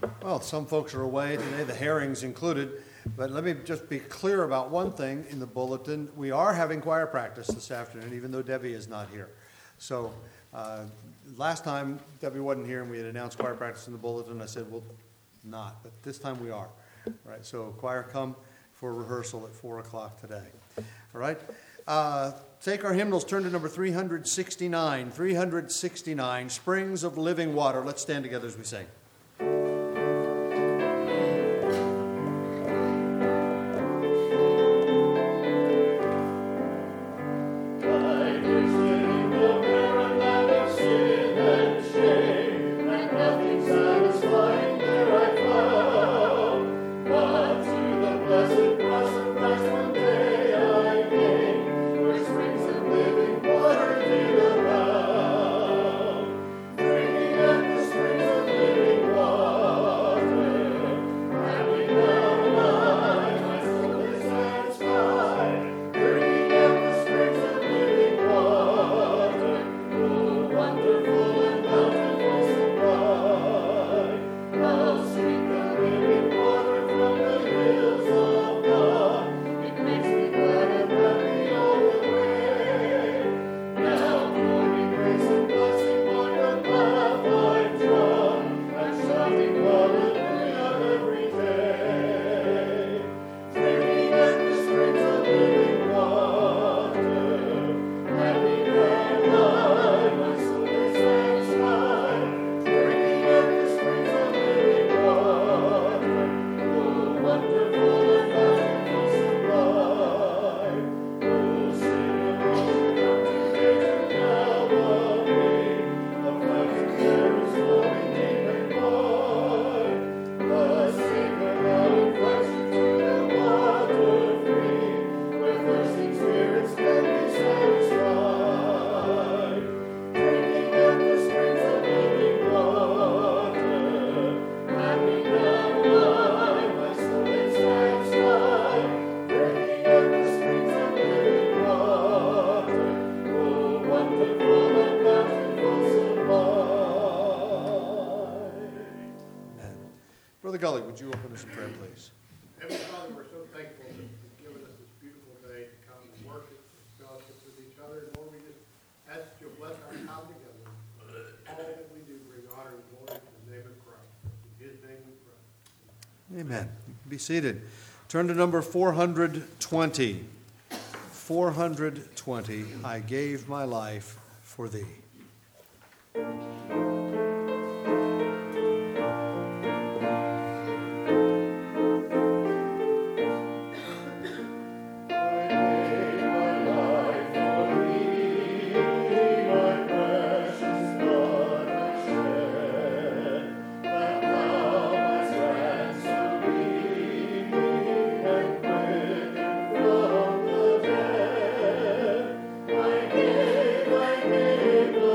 Well, some folks are away today, the Herrings included, but let me just be clear about one thing in the bulletin. We are having choir practice this afternoon, even though Debbie is not here. So last time Debbie wasn't here and we had announced choir practice in the bulletin. I said, well, not, but this time we are. All right, so choir come for rehearsal at 4 o'clock today. All right, take our hymnals, turn to number 369. 369, Springs of Living Water. Let's stand together as we sing. Gully, would you open us in prayer, please? Heavenly Father, we're so thankful that you've given us this beautiful day to come and worship and fellowship with each other. And Lord, we just ask that you'll bless our time together. All that we do bring honor and glory to the name of Christ. In his name we pray. Amen. Be seated. Turn to number 420. 420, I gave my life for thee. I gave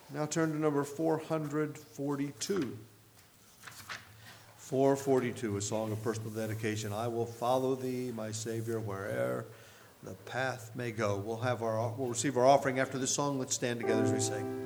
Now turn to number 442. 442, a song of personal dedication. I will follow thee, my Savior, where'er the path may go. We'll receive our offering after this song. Let's stand together as we sing.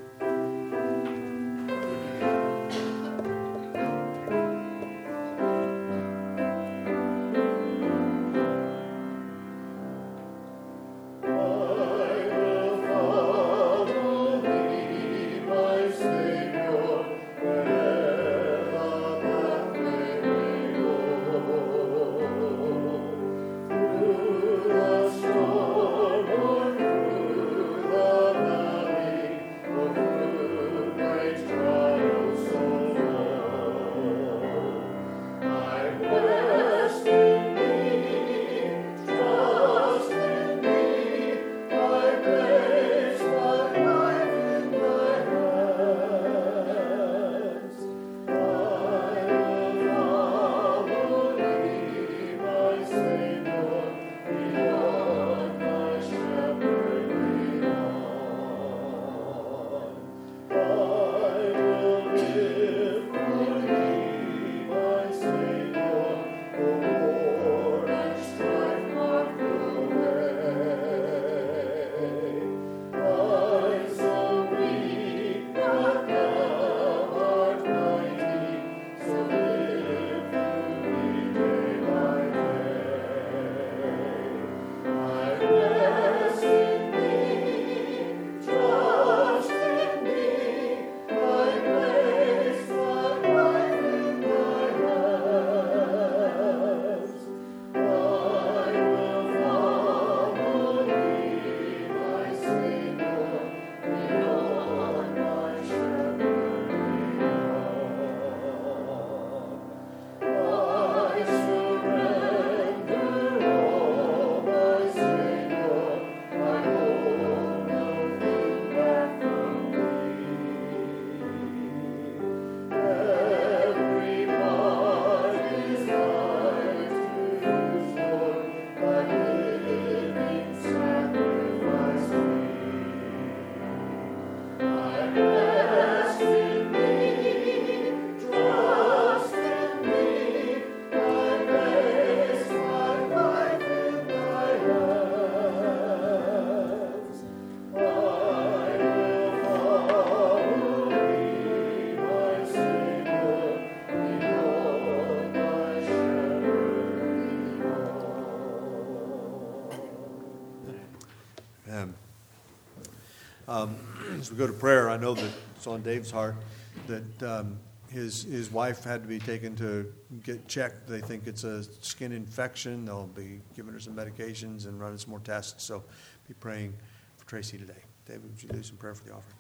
As we go to prayer, I know that it's on Dave's heart that his wife had to be taken to get checked. They think it's a skin infection. They'll be giving her some medications and running some more tests. So be praying for Tracy today. David, would you do some prayer for the offering?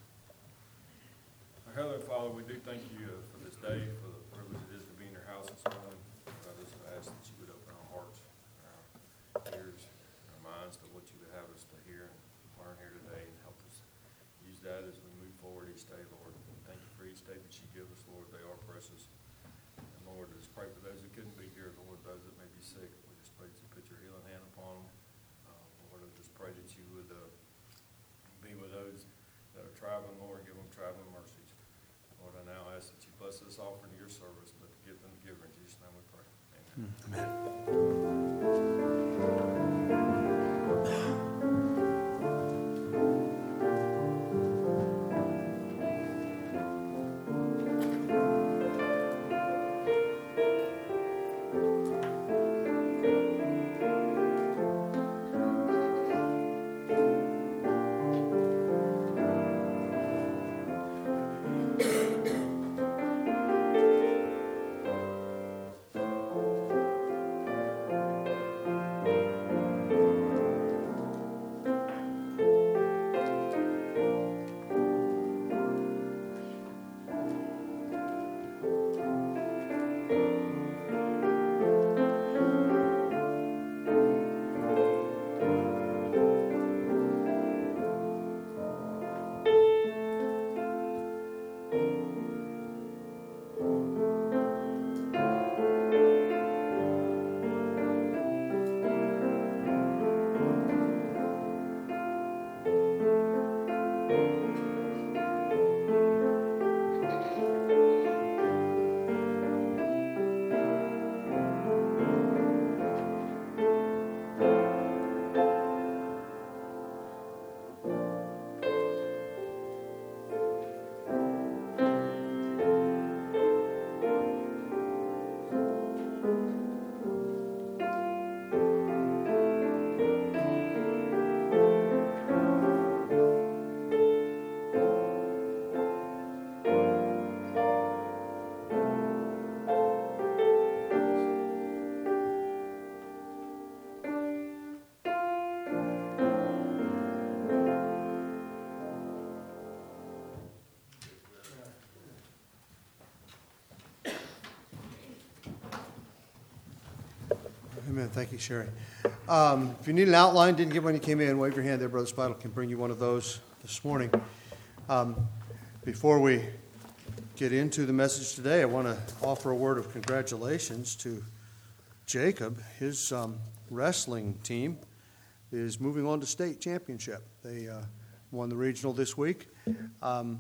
Our Heavenly Father, we do thank you for this day, for the privilege it is to be in your house this morning. I just ask that you would open our hearts, our ears, our minds to what you would have us to hear and learn here today, and help us use that as we move forward each day, Lord. And thank you for each day that you give us, Lord. They are precious. And Lord, I just pray for those who couldn't be here, Lord, those that may be sick. We just pray that you put your healing hand upon them. Lord, I just pray that you would be with those that are traveling, Lord, give them traveling mercies. Lord, I now ask that you bless this offering to your service, but to give them the giver. In Jesus' name we pray. Amen. Amen. Amen. Thank you, Sherry. If you need an outline, didn't get one, you came in, wave your hand there. Brother Spidle can bring you one of those this morning. Before we get into the message today, I want to offer a word of congratulations to Jacob. His wrestling team is moving on to state championship. They won the regional this week, and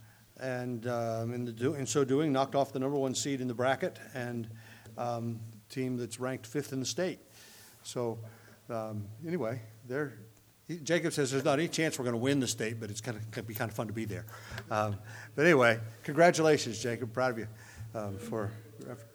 in so doing, knocked off the number one seed in the bracket and team that's ranked fifth in the state. So anyway, Jacob says there's not any chance we're going to win the state, but it's going to be kind of fun to be there. But anyway, congratulations, Jacob. Proud of you for your effort.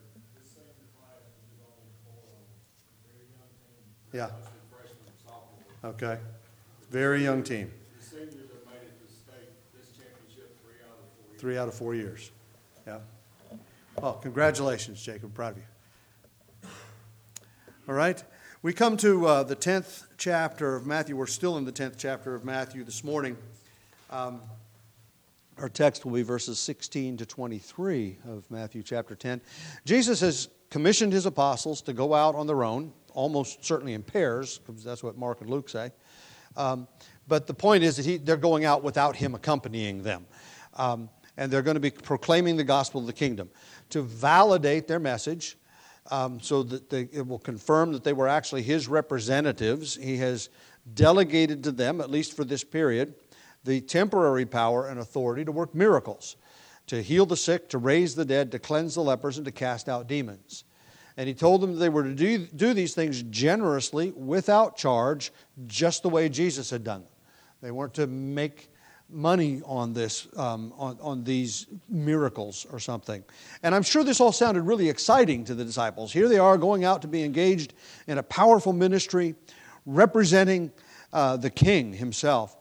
Yeah. Okay. Very young team. The seniors have made it to state this championship 3 out of 4 years. Yeah. Well, congratulations, Jacob. Proud of you. All right. We come to the 10th chapter of Matthew. We're still in the 10th chapter of Matthew this morning. Our text will be verses 16 to 23 of Matthew chapter 10. Jesus has commissioned his apostles to go out on their own, almost certainly in pairs, because that's what Mark and Luke say. But the point is that they're going out without him accompanying them. And they're going to be proclaiming the gospel of the kingdom. To validate their message, so that it will confirm that they were actually his representatives, he has delegated to them, at least for this period, the temporary power and authority to work miracles, to heal the sick, to raise the dead, to cleanse the lepers, and to cast out demons. And he told them that they were to do these things generously, without charge, just the way Jesus had done them. They weren't to make money on this, on these miracles or something. And I'm sure this all sounded really exciting to the disciples. Here they are going out to be engaged in a powerful ministry representing the King himself.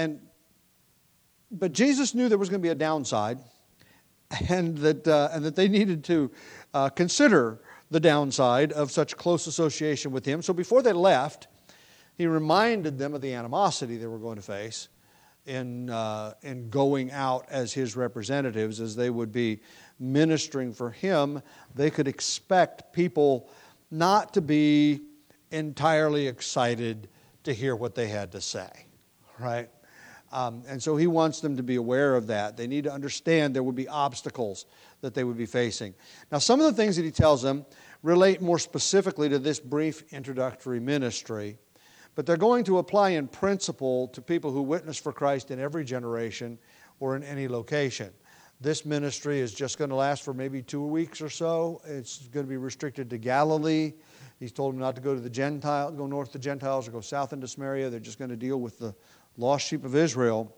But Jesus knew there was going to be a downside, and that they needed to consider the downside of such close association with him. So before they left, he reminded them of the animosity they were going to face in going out as his representatives, as they would be ministering for him. They could expect people not to be entirely excited to hear what they had to say, right? And so he wants them to be aware of that. They need to understand there would be obstacles that they would be facing. Now, some of the things that he tells them relate more specifically to this brief introductory ministry, but they're going to apply in principle to people who witness for Christ in every generation or in any location. This ministry is just going to last for maybe 2 weeks or so. It's going to be restricted to Galilee. He's told them not to go to the Gentiles, go north to Gentiles or go south into Samaria. They're just going to deal with the lost sheep of Israel.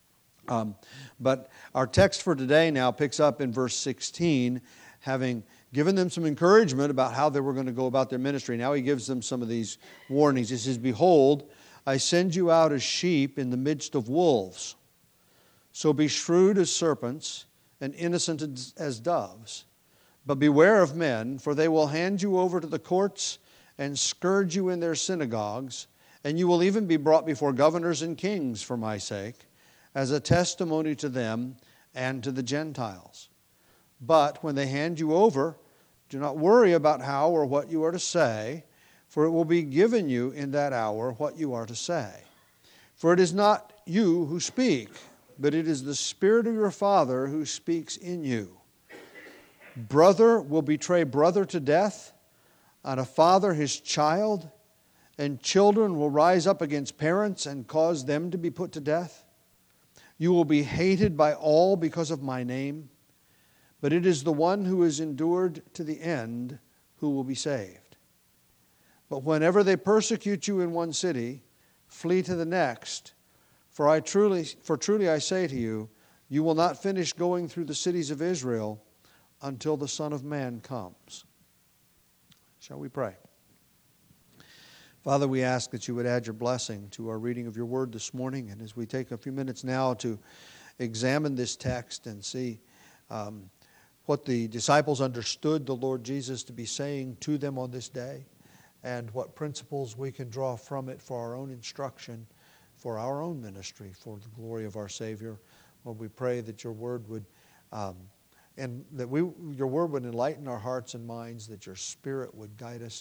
But our text for today now picks up in verse 16, having given them some encouragement about how they were going to go about their ministry. Now he gives them some of these warnings. He says, "Behold, I send you out as sheep in the midst of wolves. So be shrewd as serpents and innocent as doves. But beware of men, for they will hand you over to the courts and scourge you in their synagogues, and you will even be brought before governors and kings for my sake, as a testimony to them and to the Gentiles. But when they hand you over, do not worry about how or what you are to say, for it will be given you in that hour what you are to say. For it is not you who speak, but it is the Spirit of your Father who speaks in you. Brother will betray brother to death, and a father his child, and children will rise up against parents and cause them to be put to death. You will be hated by all because of my name, but it is the one who is endured to the end who will be saved. But whenever they persecute you in one city, flee to the next. For truly I say to you, you will not finish going through the cities of Israel until the Son of Man comes." Shall we pray? Father, we ask that you would add your blessing to our reading of your word this morning. And as we take a few minutes now to examine this text and see what the disciples understood the Lord Jesus to be saying to them on this day, and what principles we can draw from it for our own instruction, for our own ministry, for the glory of our Savior. Lord, we pray that your word would your word would enlighten our hearts and minds, that your Spirit would guide us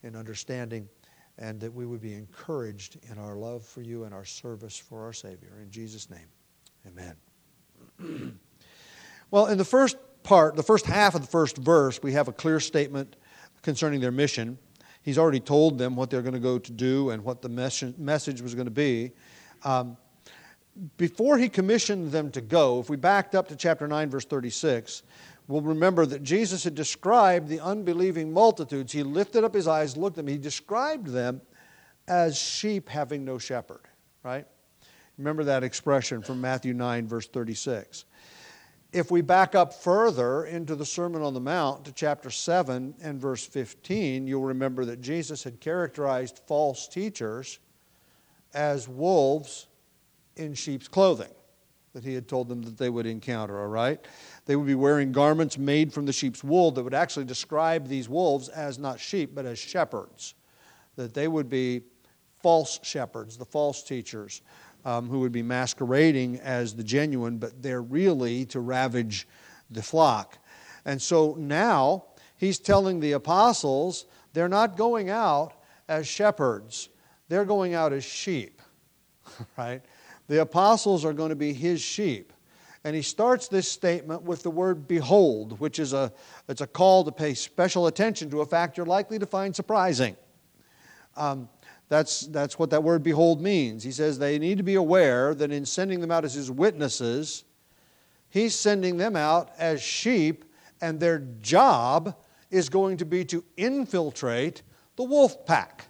in understanding, and that we would be encouraged in our love for you and our service for our Savior. In Jesus' name, amen. Well, in the first part, the first half of the first verse, we have a clear statement concerning their mission. He's already told them what they're going to go to do and what the message was going to be. Before he commissioned them to go, if we backed up to chapter 9, verse 36, we'll remember that Jesus had described the unbelieving multitudes. He lifted up his eyes, looked at them. He described them as sheep having no shepherd, right? Remember that expression from Matthew 9, verse 36. If we back up further into the Sermon on the Mount to chapter 7 and verse 15, you'll remember that Jesus had characterized false teachers as wolves in sheep's clothing, that he had told them that they would encounter, all right? They would be wearing garments made from the sheep's wool that would actually describe these wolves as not sheep, but as shepherds, that they would be false shepherds, the false teachers, who would be masquerading as the genuine, but they're really to ravage the flock. And so now he's telling the apostles they're not going out as shepherds. They're going out as sheep, right? The apostles are going to be his sheep. And he starts this statement with the word behold, which is it's a call to pay special attention to a fact you're likely to find surprising. That's what that word behold means. He says they need to be aware that in sending them out as his witnesses, he's sending them out as sheep, and their job is going to be to infiltrate the wolf pack.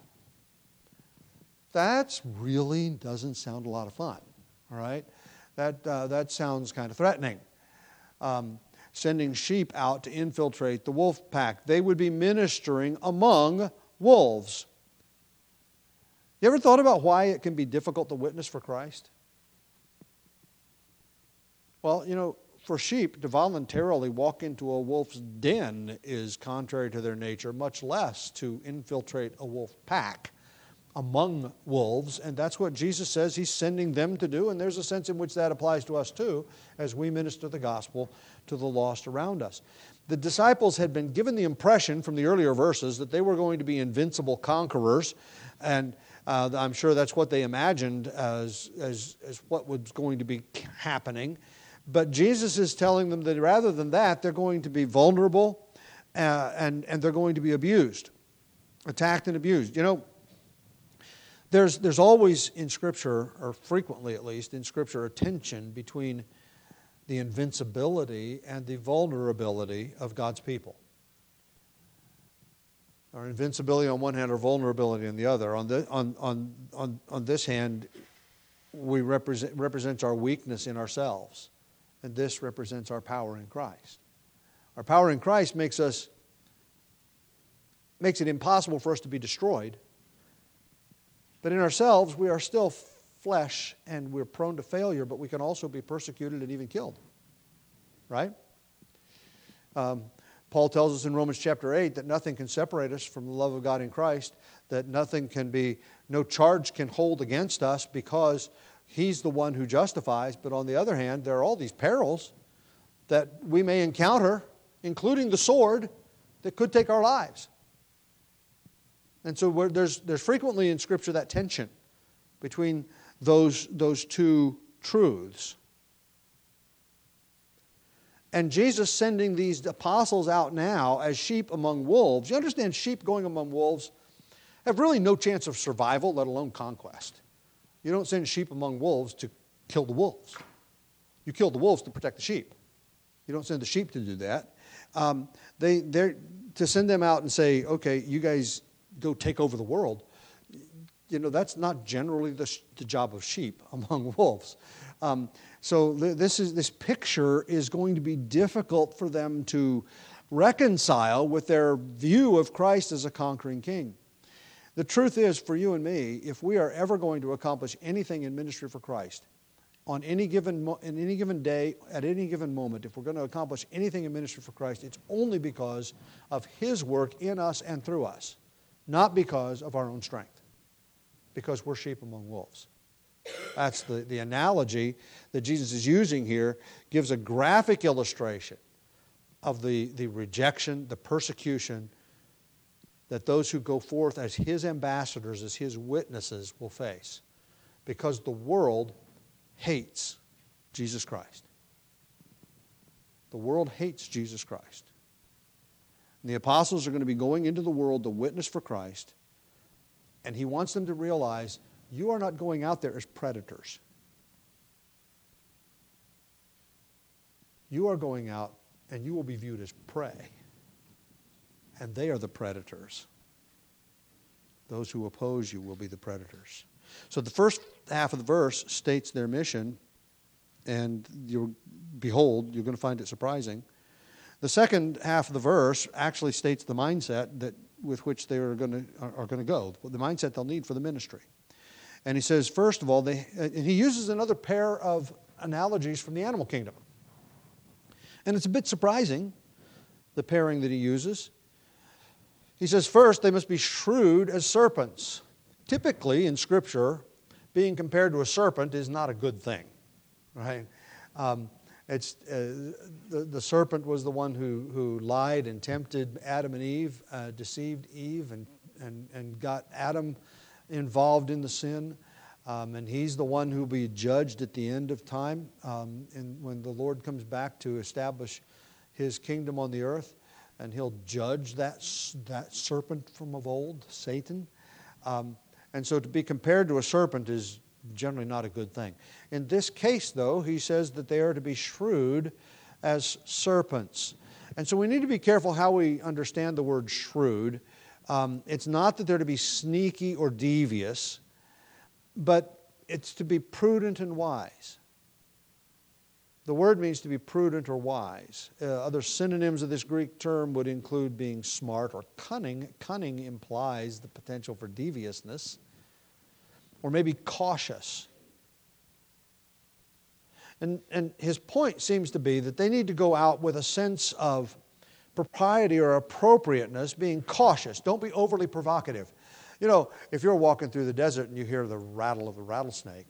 That really doesn't sound a lot of fun, all right? That sounds kind of threatening. Sending sheep out to infiltrate the wolf pack. They would be ministering among wolves. You ever thought about why it can be difficult to witness for Christ? Well, for sheep to voluntarily walk into a wolf's den is contrary to their nature, much less to infiltrate a wolf pack among wolves. And that's what Jesus says he's sending them to do. And there's a sense in which that applies to us too, as we minister the gospel to the lost around us. The disciples had been given the impression from the earlier verses that they were going to be invincible conquerors, and I'm sure that's what they imagined as what was going to be happening. But Jesus is telling them that rather than that, they're going to be vulnerable and they're going to be abused, attacked and abused. There's always in Scripture, or frequently at least in Scripture, a tension between the invincibility and the vulnerability of God's people. Our invincibility on one hand, or vulnerability on the other. On this hand, we represents our weakness in ourselves, and this represents our power in Christ. Our power in Christ makes it impossible for us to be destroyed. But in ourselves, we are still flesh, and we're prone to failure, but we can also be persecuted and even killed. Right? Paul tells us in Romans chapter 8 that nothing can separate us from the love of God in Christ, that no charge can hold against us because he's the one who justifies. But on the other hand, there are all these perils that we may encounter, including the sword, that could take our lives. And so there's frequently in Scripture that tension between those two truths. And Jesus sending these apostles out now as sheep among wolves. You understand, sheep going among wolves have really no chance of survival, let alone conquest. You don't send sheep among wolves to kill the wolves. You kill the wolves to protect the sheep. You don't send the sheep to do that. They're to send them out and say, okay, you guys go take over the world. That's not generally the job of sheep among wolves. So this picture is going to be difficult for them to reconcile with their view of Christ as a conquering king. The truth is, for you and me, if we are ever going to accomplish anything in ministry for Christ, on any given day, at any given moment, if we're going to accomplish anything in ministry for Christ, it's only because of His work in us and through us, not because of our own strength, because we're sheep among wolves. That's the analogy that Jesus is using here, gives a graphic illustration of the rejection, the persecution, that those who go forth as His ambassadors, as His witnesses, will face. Because the world hates Jesus Christ. The world hates Jesus Christ. And the apostles are going to be going into the world to witness for Christ. And He wants them to realize, you are not going out there as predators. You are going out and you will be viewed as prey. And they are the predators. Those who oppose you will be the predators. So the first half of the verse states their mission, and behold, you're going to find it surprising. The second half of the verse actually states the mindset with which they are going to go, the mindset they'll need for the ministry. And he says, first of all, and he uses another pair of analogies from the animal kingdom. And it's a bit surprising, the pairing that he uses. He says, first, they must be shrewd as serpents. Typically, in Scripture, being compared to a serpent is not a good thing, right? The serpent was the one who lied and tempted Adam and Eve, deceived Eve, and got Adam involved in the sin. And he's the one who will be judged at the end of time, and when the Lord comes back to establish His kingdom on the earth, and He'll judge that serpent from of old, Satan. And so to be compared to a serpent is generally not a good thing. In this case, though, he says that they are to be shrewd as serpents. And so we need to be careful how we understand the word shrewd. It's not that they're to be sneaky or devious, but it's to be prudent and wise. The word means to be prudent or wise. Other synonyms of this Greek term would include being smart or cunning. Cunning implies the potential for deviousness, or maybe cautious. And his point seems to be that they need to go out with a sense of propriety or appropriateness, being cautious. Don't be overly provocative. You know, if you're walking through the desert and you hear the rattle of a rattlesnake,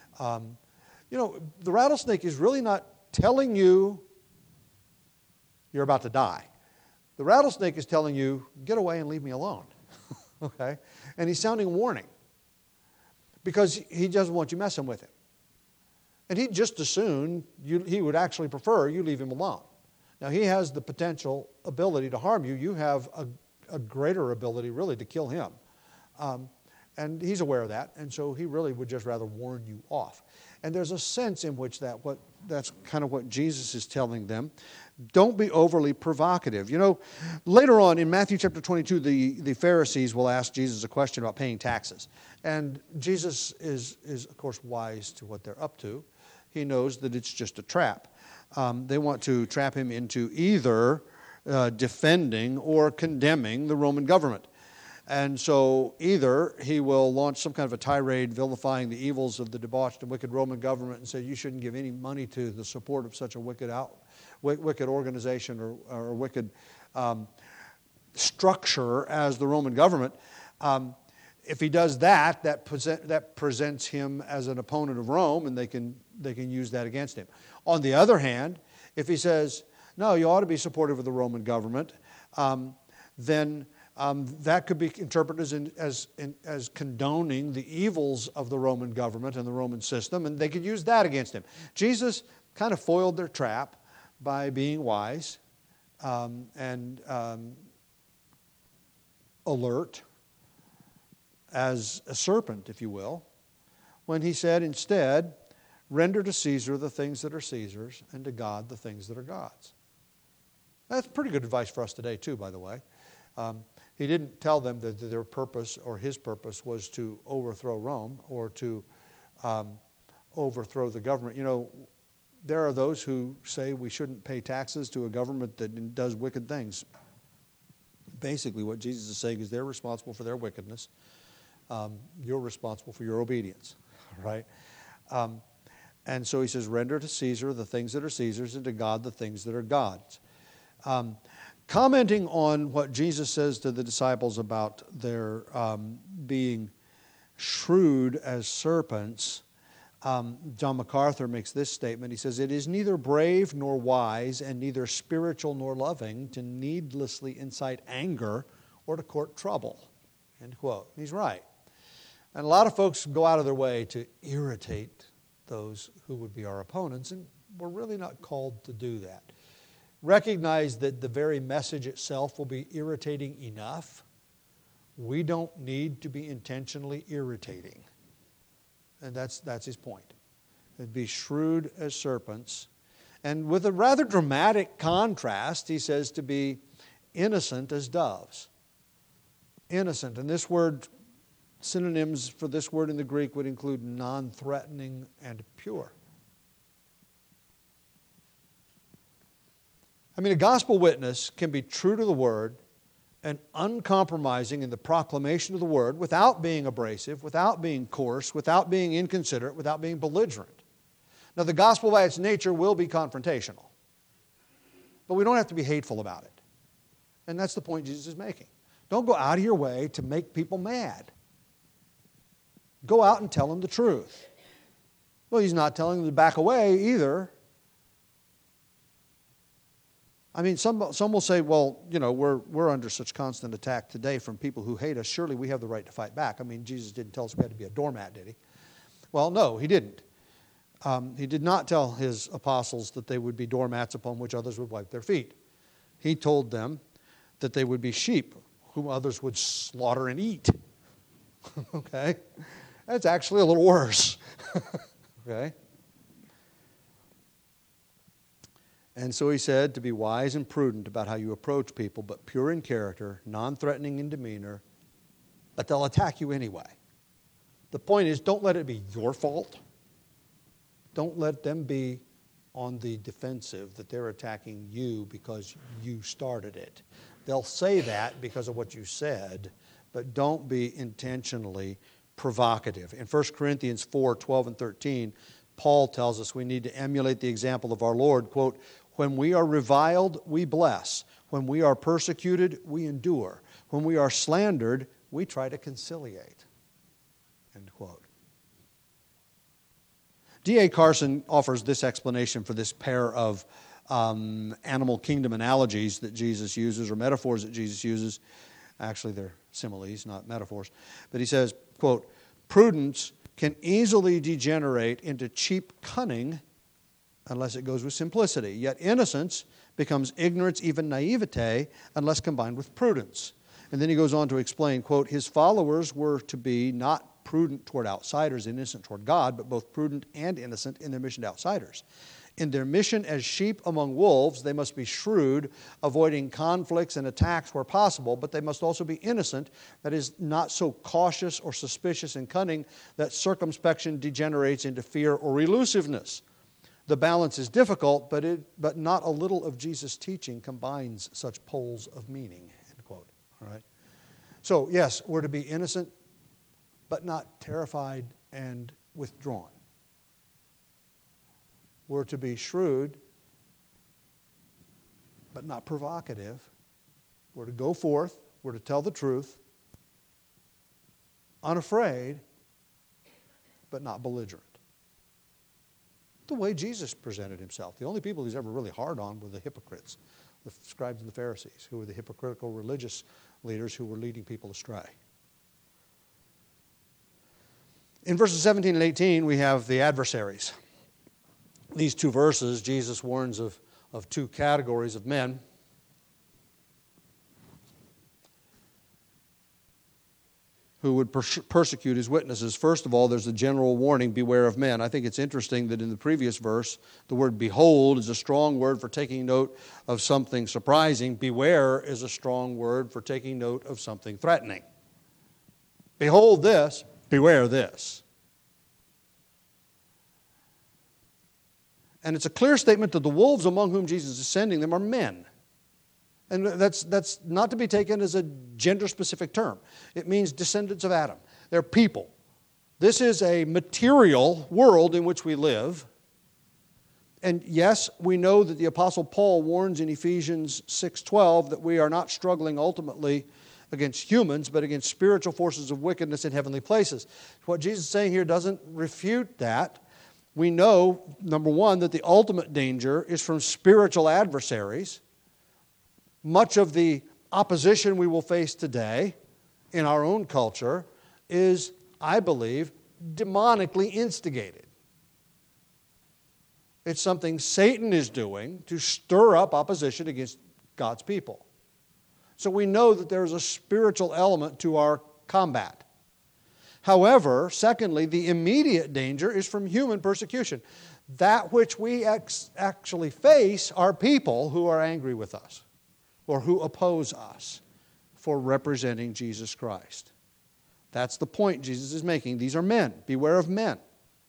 the rattlesnake is really not telling you you're about to die. The rattlesnake is telling you, get away and leave me alone. Okay? And he's sounding warning because he doesn't want you messing with him. And he'd just as soon, he would actually prefer you leave him alone. Now, he has the potential ability to harm you. You have a greater ability, really, to kill him. And he's aware of that, and so he really would just rather warn you off. And there's a sense in which that's kind of what Jesus is telling them. Don't be overly provocative. You know, later on in Matthew chapter 22, the Pharisees will ask Jesus a question about paying taxes. And Jesus is of course, wise to what they're up to. He knows that it's just a trap. They want to trap him into either defending or condemning the Roman government. And so either he will launch some kind of a tirade vilifying the evils of the debauched and wicked Roman government and say you shouldn't give any money to the support of such a wicked organization or wicked structure as the Roman government. If he does that presents him as an opponent of Rome, and they can use that against him. On the other hand, if he says, no, you ought to be supportive of the Roman government, then that could be interpreted as condoning the evils of the Roman government and the Roman system, and they could use that against him. Jesus kind of foiled their trap by being wise and alert as a serpent, if you will, when he said instead, render to Caesar the things that are Caesar's and to God the things that are God's. That's pretty good advice for us today too, by the way. He didn't tell them that their purpose or his purpose was to overthrow Rome or to overthrow the government. You know, there are those who say we shouldn't pay taxes to a government that does wicked things. Basically, what Jesus is saying is they're responsible for their wickedness. You're responsible for your obedience, right? And so he says, render to Caesar the things that are Caesar's and to God the things that are God's. Commenting on what Jesus says to the disciples about their being shrewd as serpents, John MacArthur makes this statement. He says, it is neither brave nor wise and neither spiritual nor loving to needlessly incite anger or to court trouble. End quote. He's right. And a lot of folks go out of their way to irritate those who would be our opponents, and we're really not called to do that. Recognize that the very message itself will be irritating enough. We don't need to be intentionally irritating. And that's his point. It'd be shrewd as serpents. And with a rather dramatic contrast, he says to be innocent as doves. Innocent. And this word, synonyms for this word in the Greek would include non-threatening and pure. I mean, a gospel witness can be true to the word and uncompromising in the proclamation of the word without being abrasive, without being coarse, without being inconsiderate, without being belligerent. Now, the gospel by its nature will be confrontational, but we don't have to be hateful about it. And that's the point Jesus is making. Don't go out of your way to make people mad. Go out and tell them the truth. Well, he's not telling them to back away either. I mean, some will say, well, you know, we're under such constant attack today from people who hate us. Surely we have the right to fight back. I mean, Jesus didn't tell us we had to be a doormat, did he? Well, no, he didn't. He did not tell his apostles that they would be doormats upon which others would wipe their feet. He told them that they would be sheep whom others would slaughter and eat. Okay? That's actually a little worse. Okay? And so he said to be wise and prudent about how you approach people, but pure in character, non-threatening in demeanor, but they'll attack you anyway. The point is, don't let it be your fault. Don't let them be on the defensive that they're attacking you because you started it. They'll say that because of what you said, but don't be intentionally provocative. In 1 Corinthians 4:12 and 13, Paul tells us we need to emulate the example of our Lord. Quote, when we are reviled, we bless. When we are persecuted, we endure. When we are slandered, we try to conciliate. End quote. D.A. Carson offers this explanation for this pair of animal kingdom analogies that Jesus uses, or metaphors that Jesus uses. Actually, they're similes, not metaphors. But he says, quote, prudence can easily degenerate into cheap cunning unless it goes with simplicity. Yet innocence becomes ignorance, even naivete, unless combined with prudence. And then he goes on to explain, quote, his followers were to be not prudent toward outsiders, innocent toward God, but both prudent and innocent in their mission to outsiders. In their mission as sheep among wolves, they must be shrewd, avoiding conflicts and attacks where possible, but they must also be innocent, that is, not so cautious or suspicious and cunning that circumspection degenerates into fear or elusiveness. The balance is difficult, but not a little of Jesus' teaching combines such poles of meaning, end quote. All right? So, yes, we're to be innocent, but not terrified and withdrawn. We're to be shrewd, but not provocative. We're to go forth. We're to tell the truth. Unafraid, but not belligerent. The way Jesus presented himself. The only people he's ever really hard on were the hypocrites, the scribes and the Pharisees, who were the hypocritical religious leaders who were leading people astray. In verses 17 and 18, we have the adversaries. These two verses, Jesus warns of two categories of men. Who would persecute his witnesses. First of all, there's a general warning, beware of men. I think it's interesting that in the previous verse, the word behold is a strong word for taking note of something surprising. Beware is a strong word for taking note of something threatening. Behold this, beware this. And it's a clear statement that the wolves among whom Jesus is sending them are men. And that's not to be taken as a gender-specific term. It means descendants of Adam. They're people. This is a material world in which we live. And yes, we know that the Apostle Paul warns in Ephesians 6:12 that we are not struggling ultimately against humans, but against spiritual forces of wickedness in heavenly places. What Jesus is saying here doesn't refute that. We know, number one, that the ultimate danger is from spiritual adversaries. Much of the opposition we will face today in our own culture is, I believe, demonically instigated. It's something Satan is doing to stir up opposition against God's people. So we know that there's a spiritual element to our combat. However, secondly, the immediate danger is from human persecution. That which we actually face are people who are angry with us or who oppose us for representing Jesus Christ. That's the point Jesus is making. These are men. Beware of men.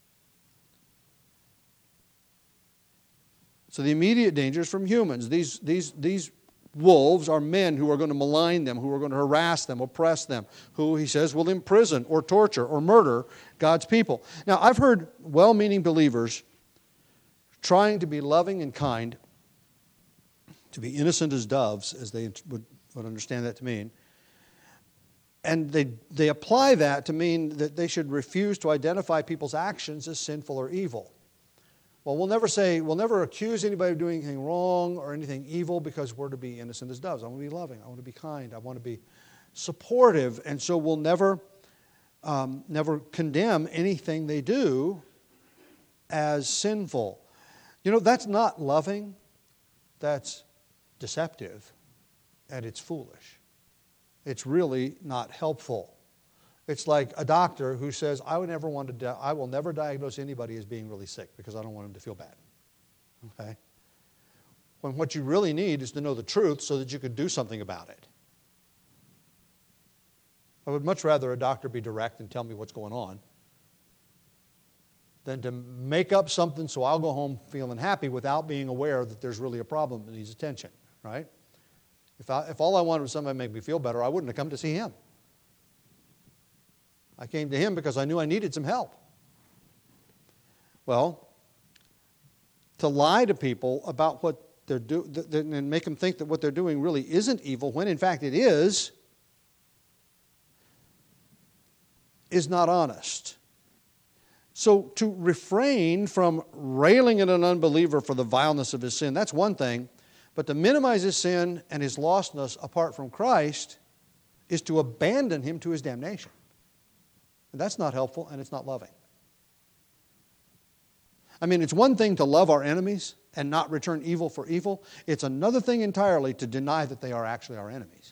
So the immediate danger is from humans. These wolves are men who are going to malign them, who are going to harass them, oppress them, who, he says, will imprison or torture or murder God's people. Now, I've heard well-meaning believers trying to be loving and kind, to be innocent as doves, as they would understand that to mean, and they apply that to mean that they should refuse to identify people's actions as sinful or evil. Well, we'll never accuse anybody of doing anything wrong or anything evil because we're to be innocent as doves. I want to be loving. I want to be kind. I want to be supportive. And so we'll never condemn anything they do as sinful. You know, that's not loving. That's deceptive, and it's foolish. It's really not helpful. It's like a doctor who says, I will never diagnose anybody as being really sick because I don't want them to feel bad. Okay? When what you really need is to know the truth so that you can do something about it. I would much rather a doctor be direct and tell me what's going on than to make up something so I'll go home feeling happy without being aware that there's really a problem that needs attention, right? If all I wanted was somebody to make me feel better, I wouldn't have come to see him. I came to him because I knew I needed some help. Well, to lie to people about what they're doing and make them think that what they're doing really isn't evil, when in fact it is not honest. So to refrain from railing at an unbeliever for the vileness of his sin, that's one thing. But to minimize his sin and his lostness apart from Christ is to abandon him to his damnation. And that's not helpful, and it's not loving. I mean, it's one thing to love our enemies and not return evil for evil. It's another thing entirely to deny that they are actually our enemies.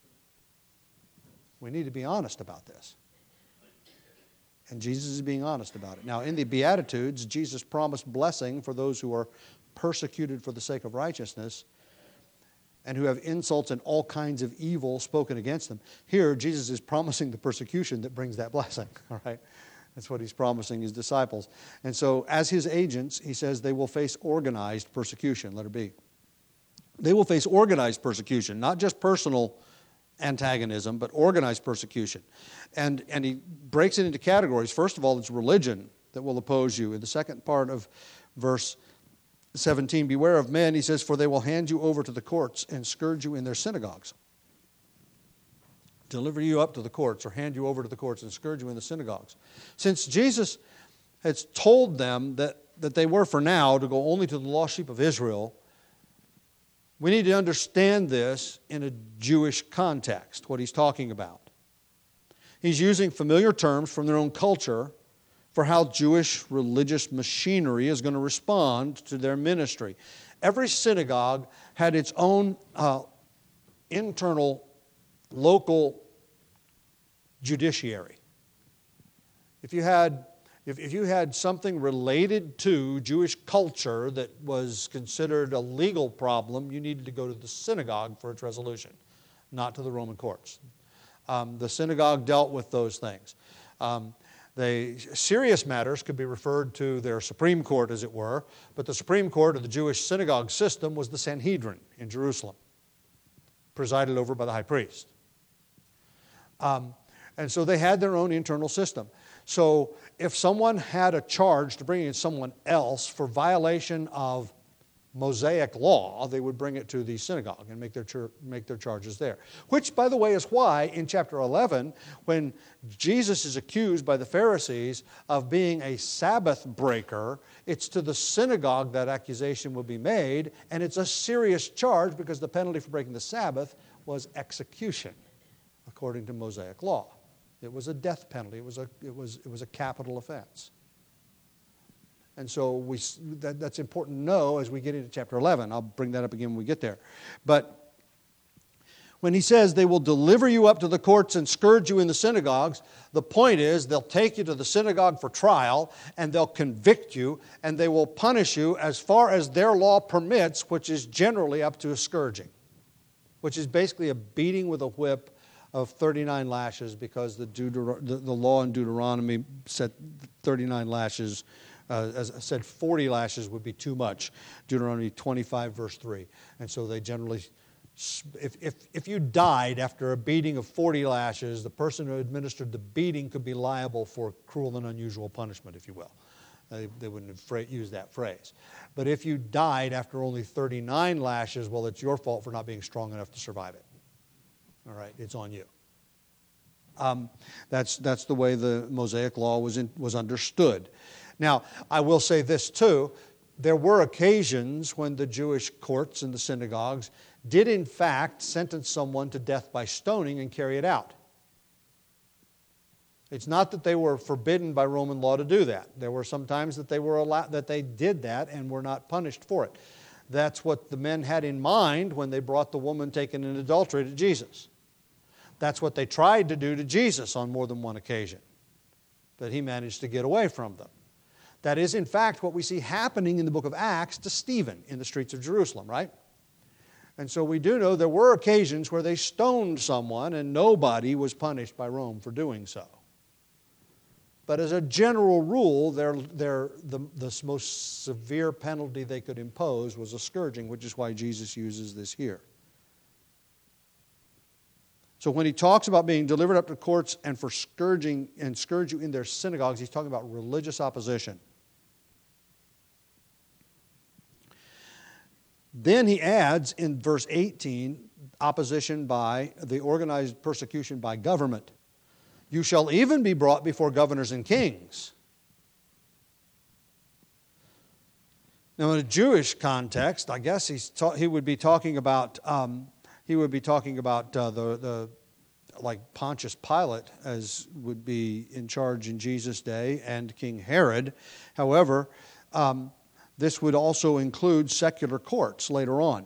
We need to be honest about this. And Jesus is being honest about it. Now, in the Beatitudes, Jesus promised blessing for those who are persecuted for the sake of righteousness and who have insults and all kinds of evil spoken against them. Here, Jesus is promising the persecution that brings that blessing, all right? That's what he's promising his disciples. And so, as his agents, he says they will face organized persecution, letter B. They will face organized persecution, not just personal antagonism, but organized persecution. And he breaks it into categories. First of all, it's religion that will oppose you. In the second part of verse 17, beware of men, he says, for they will hand you over to the courts and scourge you in their synagogues. Deliver you up to the courts or hand you over to the courts and scourge you in the synagogues. Since Jesus has told them that they were for now to go only to the lost sheep of Israel, we need to understand this in a Jewish context, what he's talking about. He's using familiar terms from their own culture for how Jewish religious machinery is going to respond to their ministry. Every synagogue had its own internal, local judiciary. If you had something related to Jewish culture that was considered a legal problem, you needed to go to the synagogue for its resolution, not to the Roman courts. The synagogue dealt with those things. The serious matters could be referred to their Supreme Court, as it were, but the Supreme Court of the Jewish synagogue system was the Sanhedrin in Jerusalem, presided over by the high priest. And so they had their own internal system. So if someone had a charge to bring in someone else for violation of Mosaic law, they would bring it to the synagogue and make their charges there. Which, by the way, is why in chapter 11, when Jesus is accused by the Pharisees of being a Sabbath breaker, it's to the synagogue that accusation will be made, and it's a serious charge because the penalty for breaking the Sabbath was execution, according to Mosaic law. It was a death penalty. It was a capital offense. And so that's important to know as we get into chapter 11. I'll bring that up again when we get there. But when he says they will deliver you up to the courts and scourge you in the synagogues, the point is they'll take you to the synagogue for trial and they'll convict you and they will punish you as far as their law permits, which is generally up to a scourging, which is basically a beating with a whip of 39 lashes because the law in Deuteronomy said 39 lashes. As I said, 40 lashes would be too much. Deuteronomy 25, verse 3. And so they generally, if you died after a beating of 40 lashes, the person who administered the beating could be liable for cruel and unusual punishment, if you will. They wouldn't have used that phrase. But if you died after only 39 lashes, well, it's your fault for not being strong enough to survive it. All right, it's on you. That's the way the Mosaic law was understood. Now, I will say this too. There were occasions when the Jewish courts and the synagogues did in fact sentence someone to death by stoning and carry it out. It's not that they were forbidden by Roman law to do that. There were some times that they did that and were not punished for it. That's what the men had in mind when they brought the woman taken in adultery to Jesus. That's what they tried to do to Jesus on more than one occasion. But he managed to get away from them. That is, in fact, what we see happening in the book of Acts to Stephen in the streets of Jerusalem, right? And so we do know there were occasions where they stoned someone and nobody was punished by Rome for doing so. But as a general rule, the most severe penalty they could impose was a scourging, which is why Jesus uses this here. So when he talks about being delivered up to courts and for scourging and scourge you in their synagogues, he's talking about religious opposition. Then he adds in verse 18, opposition by the organized persecution by government. You shall even be brought before governors and kings. Now, in a Jewish context, I guess he would be talking about like Pontius Pilate, as would be in charge in Jesus' day, and King Herod. However, this would also include secular courts later on.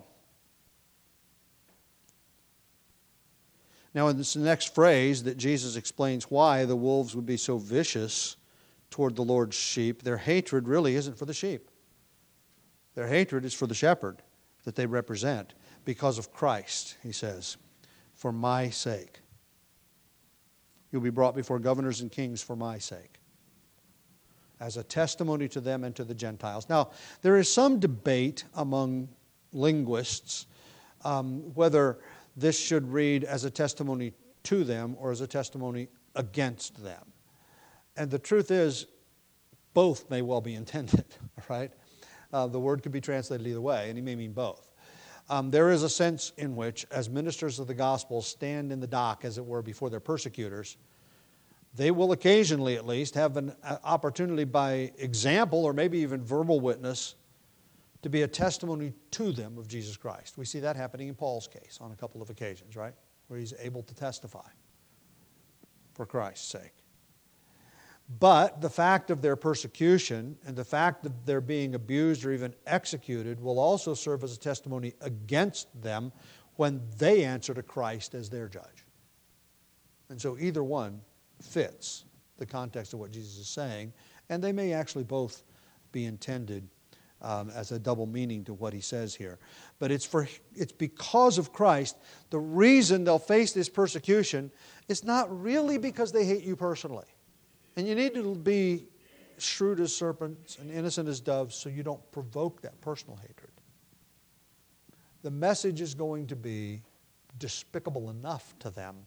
Now, in this next phrase that Jesus explains why the wolves would be so vicious toward the Lord's sheep, their hatred really isn't for the sheep. Their hatred is for the shepherd that they represent because of Christ, he says, for my sake. You'll be brought before governors and kings for my sake, as a testimony to them and to the Gentiles. Now, there is some debate among linguists whether this should read as a testimony to them or as a testimony against them. And the truth is, both may well be intended, right? The word could be translated either way, and he may mean both. There is a sense in which, as ministers of the gospel stand in the dock, as it were, before their persecutors, they will occasionally, at least, have an opportunity by example or maybe even verbal witness to be a testimony to them of Jesus Christ. We see that happening in Paul's case on a couple of occasions, right? Where he's able to testify for Christ's sake. But the fact of their persecution and the fact that they're being abused or even executed will also serve as a testimony against them when they answer to Christ as their judge. And so either one fits the context of what Jesus is saying, and they may actually both be intended as a double meaning to what he says here. But it's because of Christ. The reason they'll face this persecution is not really because they hate you personally. And you need to be shrewd as serpents and innocent as doves so you don't provoke that personal hatred. The message is going to be despicable enough to them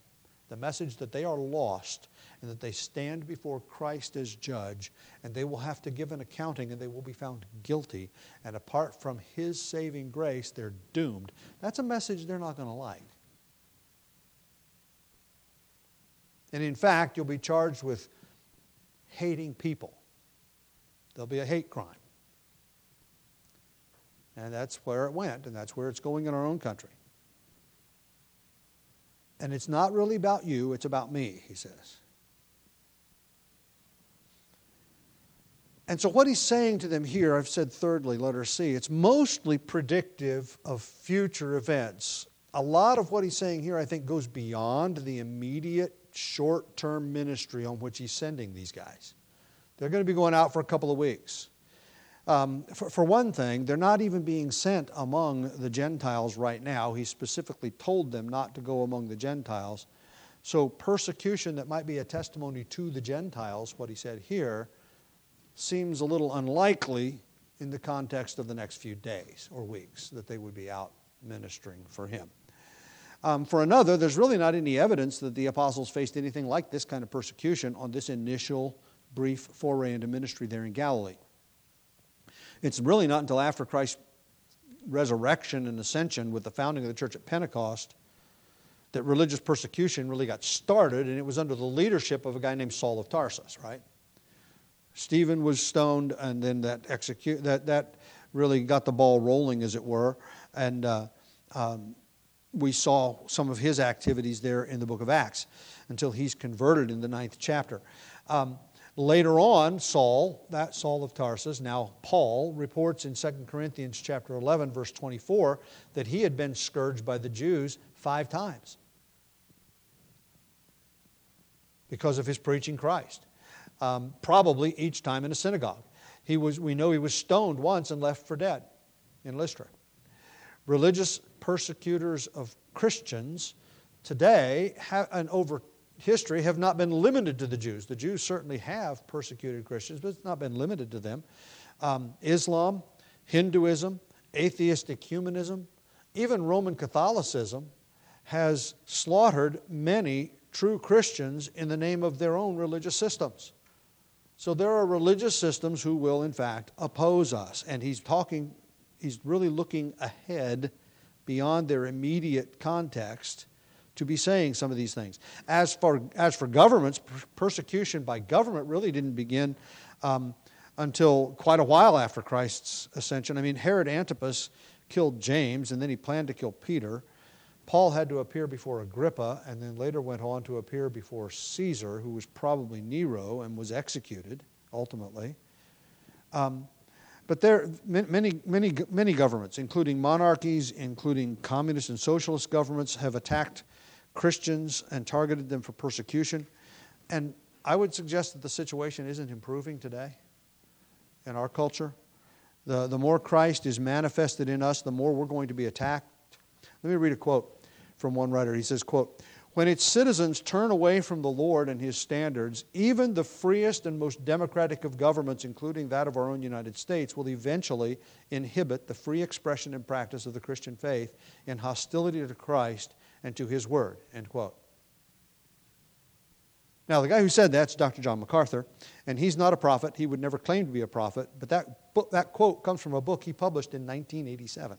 The message that they are lost and that they stand before Christ as judge, and they will have to give an accounting, and they will be found guilty, and apart from His saving grace, they're doomed. That's a message they're not going to like. And in fact, you'll be charged with hating people. There'll be a hate crime. And that's where it went, and that's where it's going in our own country. And it's not really about you, it's about me, he says. And so what he's saying to them here, I've said thirdly, letter C, it's mostly predictive of future events. A lot of what he's saying here, I think, goes beyond the immediate short-term ministry on which he's sending these guys. They're going to be going out for a couple of weeks. For one thing, they're not even being sent among the Gentiles right now. He specifically told them not to go among the Gentiles. So persecution that might be a testimony to the Gentiles, what he said here, seems a little unlikely in the context of the next few days or weeks that they would be out ministering for him. For another, there's really not any evidence that the apostles faced anything like this kind of persecution on this initial brief foray into ministry there in Galilee. It's really not until after Christ's resurrection and ascension with the founding of the church at Pentecost that religious persecution really got started, and it was under the leadership of a guy named Saul of Tarsus, right? Stephen was stoned, and then that really got the ball rolling, as it were, and we saw some of his activities there in the book of Acts until he's converted in the 9th chapter. Later on, Saul of Tarsus, now Paul, reports in 2 Corinthians chapter 11, verse 24, that he had been scourged by the Jews 5 times because of his preaching Christ. Probably each time in a synagogue. We know he was stoned once and left for dead in Lystra. Religious persecutors of Christians today over history have not been limited to the Jews. The Jews certainly have persecuted Christians, but it's not been limited to them. Islam, Hinduism, atheistic humanism, even Roman Catholicism has slaughtered many true Christians in the name of their own religious systems. So there are religious systems who will, in fact, oppose us. And he's really looking ahead beyond their immediate context to be saying some of these things. As for governments, persecution by government really didn't begin until quite a while after Christ's ascension. I mean, Herod Antipas killed James, and then he planned to kill Peter. Paul had to appear before Agrippa, and then later went on to appear before Caesar, who was probably Nero, and was executed, ultimately. But there are many governments, including monarchies, including communist and socialist governments, have attacked Christians and targeted them for persecution. And I would suggest that the situation isn't improving today in our culture. The more Christ is manifested in us, the more we're going to be attacked. Let me read a quote from one writer. He says, quote, "When its citizens turn away from the Lord and His standards, even the freest and most democratic of governments, including that of our own United States, will eventually inhibit the free expression and practice of the Christian faith in hostility to Christ and to His Word," end quote. Now, the guy who said that's Dr. John MacArthur, and he's not a prophet. He would never claim to be a prophet, but that quote comes from a book he published in 1987.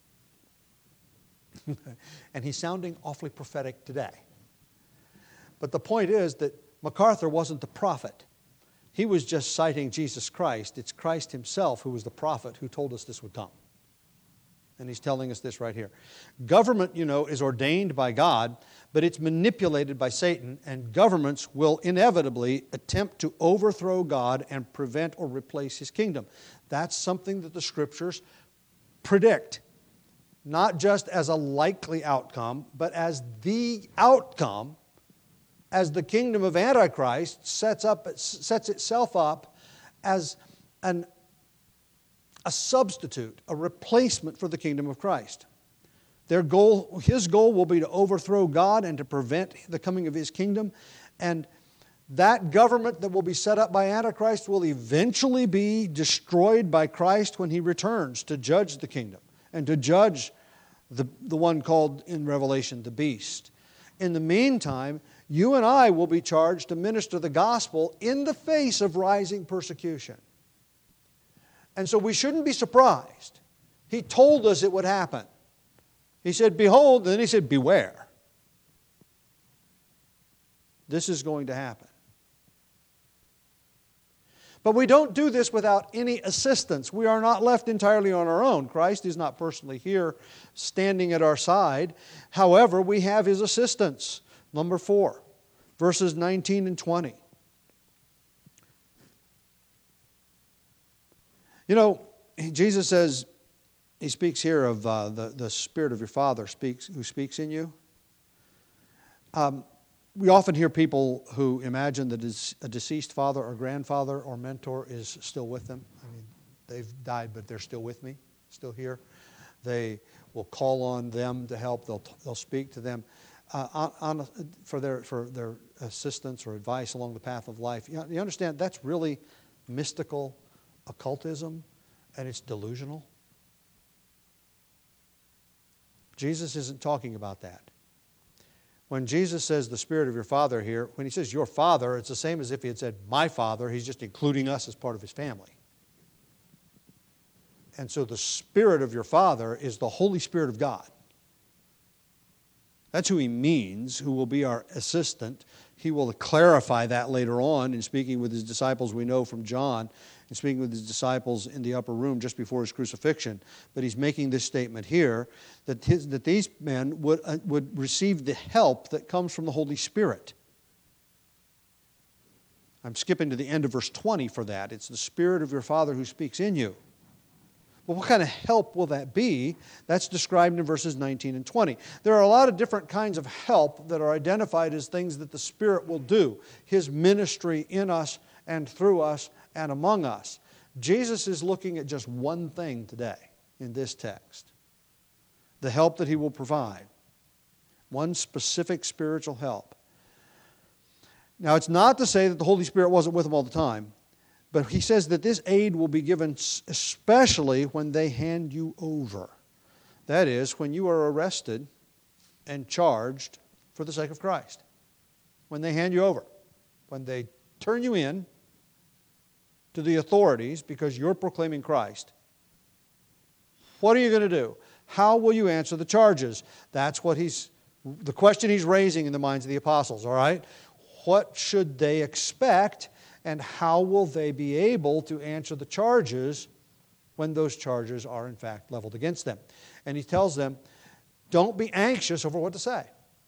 And he's sounding awfully prophetic today. But the point is that MacArthur wasn't the prophet. He was just citing Jesus Christ. It's Christ Himself who was the prophet who told us this would come. And he's telling us this right here. Government, is ordained by God, but it's manipulated by Satan, and governments will inevitably attempt to overthrow God and prevent or replace His kingdom. That's something that the Scriptures predict. Not just as a likely outcome, but as the outcome, as the kingdom of Antichrist sets itself up as a substitute, a replacement for the kingdom of Christ. His goal will be to overthrow God and to prevent the coming of His kingdom. And that government that will be set up by Antichrist will eventually be destroyed by Christ when He returns to judge the kingdom and to judge the one called in Revelation the beast. In the meantime, you and I will be charged to minister the gospel in the face of rising persecution. And so we shouldn't be surprised. He told us it would happen. He said, behold, and then he said, beware. This is going to happen. But we don't do this without any assistance. We are not left entirely on our own. Christ is not personally here standing at our side. However, we have His assistance. Number 4, verses 19 and 20. You know, Jesus says, He speaks here of the Spirit of your Father who speaks in you. We often hear people who imagine that a deceased father or grandfather or mentor is still with them. I mean, they've died, but they're still with me, still here. They will call on them to help. They'll speak to them for their assistance or advice along the path of life. You understand, that's really mystical occultism, and it's delusional. Jesus isn't talking about that. When Jesus says the Spirit of your Father here, when He says your Father, it's the same as if He had said my Father. He's just including us as part of His family. And so the Spirit of your Father is the Holy Spirit of God. That's who He means, who will be our assistant. He will clarify that later on in speaking with His disciples, we know from John, and speaking with His disciples in the upper room just before His crucifixion. But He's making this statement here that these men would receive the help that comes from the Holy Spirit. I'm skipping to the end of verse 20 for that. It's the Spirit of your Father who speaks in you. Well, what kind of help will that be? That's described in verses 19 and 20. There are a lot of different kinds of help that are identified as things that the Spirit will do. His ministry in us and through us and among us. Jesus is looking at just one thing today in this text. The help that He will provide. One specific spiritual help. Now, it's not to say that the Holy Spirit wasn't with them all the time. But He says that this aid will be given especially when they hand you over. That is, when you are arrested and charged for the sake of Christ. When they hand you over. When they turn you in to the authorities because you're proclaiming Christ. What are you going to do? How will you answer the charges? That's what the question He's raising in the minds of the apostles, all right? What should they expect? And how will they be able to answer the charges when those charges are in fact leveled against them? And He tells them, don't be anxious over what to say.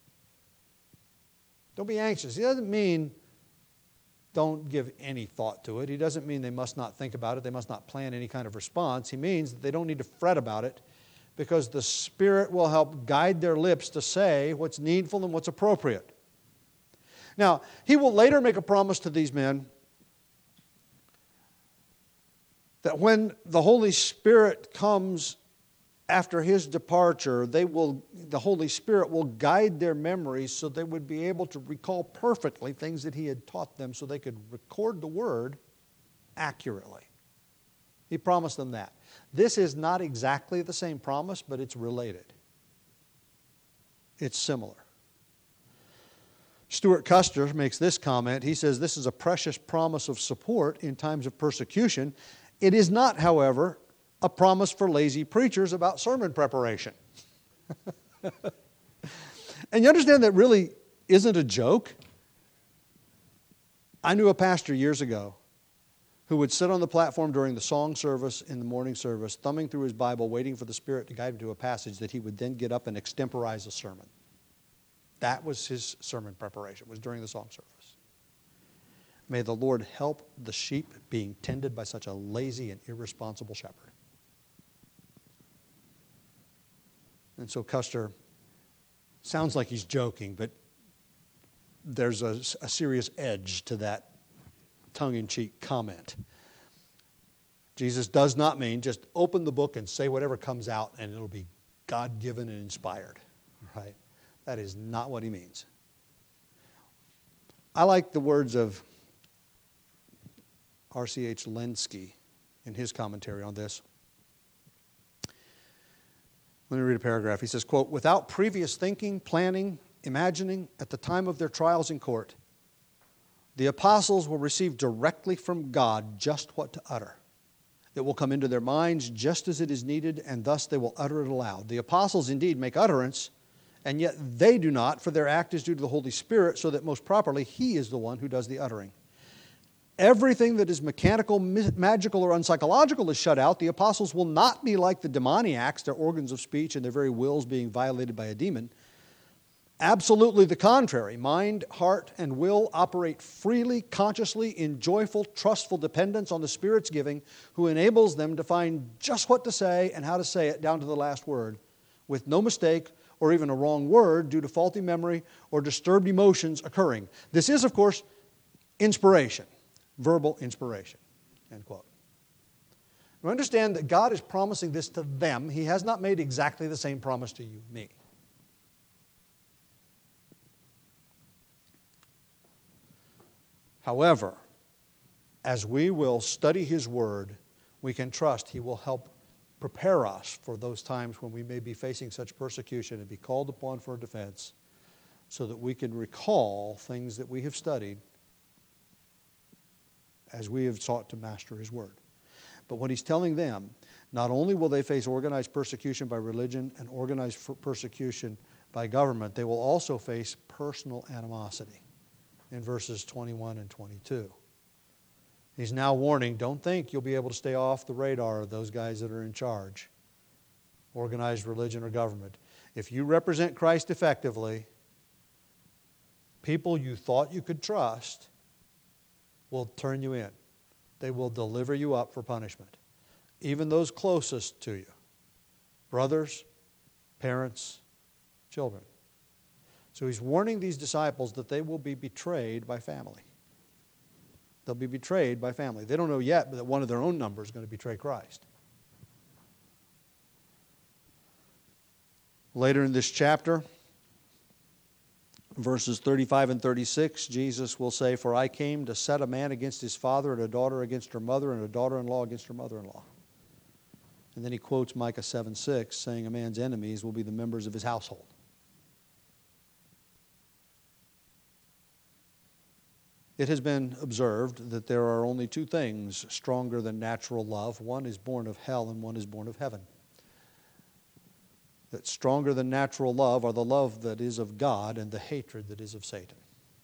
Don't be anxious. He doesn't mean don't give any thought to it. He doesn't mean they must not think about it. They must not plan any kind of response. He means that they don't need to fret about it because the Spirit will help guide their lips to say what's needful and what's appropriate. Now, He will later make a promise to these men that when the Holy Spirit comes after His departure, the Holy Spirit will guide their memories so they would be able to recall perfectly things that He had taught them so they could record the Word accurately. He promised them that. This is not exactly the same promise, but it's related. It's similar. Stuart Custer makes this comment. He says, this is a precious promise of support in times of persecution. It is not, however, a promise for lazy preachers about sermon preparation. And you understand that really isn't a joke? I knew a pastor years ago who would sit on the platform during the song service in the morning service, thumbing through his Bible, waiting for the Spirit to guide him to a passage that he would then get up and extemporize a sermon. That was his sermon preparation, was during the song service. May the Lord help the sheep being tended by such a lazy and irresponsible shepherd. And so Custer sounds like he's joking, but there's a serious edge to that tongue-in-cheek comment. Jesus does not mean just open the book and say whatever comes out and it'll be God-given and inspired, right? That is not what He means. I like the words of R.C.H. Lenski in his commentary on this. Let me read a paragraph. He says, quote, without previous thinking, planning, imagining at the time of their trials in court, the apostles will receive directly from God just what to utter. It will come into their minds just as it is needed, and thus they will utter it aloud. The apostles indeed make utterance, and yet they do not, for their act is due to the Holy Spirit, so that most properly He is the one who does the uttering. Everything that is mechanical, magical, or unpsychological is shut out. The apostles will not be like the demoniacs, their organs of speech and their very wills being violated by a demon. Absolutely the contrary. Mind, heart, and will operate freely, consciously, in joyful, trustful dependence on the Spirit's giving, who enables them to find just what to say and how to say it down to the last word, with no mistake or even a wrong word due to faulty memory or disturbed emotions occurring. This is, of course, inspiration, verbal inspiration, end quote. Now understand that God is promising this to them. He has not made exactly the same promise to you, me. However, as we will study His Word, we can trust He will help prepare us for those times when we may be facing such persecution and be called upon for defense, so that we can recall things that we have studied as we have sought to master His Word. But what He's telling them, not only will they face organized persecution by religion and organized persecution by government, they will also face personal animosity in verses 21 and 22. He's now warning, don't think you'll be able to stay off the radar of those guys that are in charge, organized religion or government. If you represent Christ effectively, people you thought you could trust will turn you in. They will deliver you up for punishment. Even those closest to you. Brothers, parents, children. So He's warning these disciples that they will be betrayed by family. They'll be betrayed by family. They don't know yet that one of their own number is going to betray Christ. Later in this chapter, verses 35 and 36, Jesus will say, "For I came to set a man against his father, and a daughter against her mother, and a daughter-in-law against her mother-in-law." And then He quotes Micah 7:6, saying, "A man's enemies will be the members of his household." It has been observed that there are only two things stronger than natural love. One is born of hell and one is born of heaven. That stronger than natural love are the love that is of God and the hatred that is of Satan.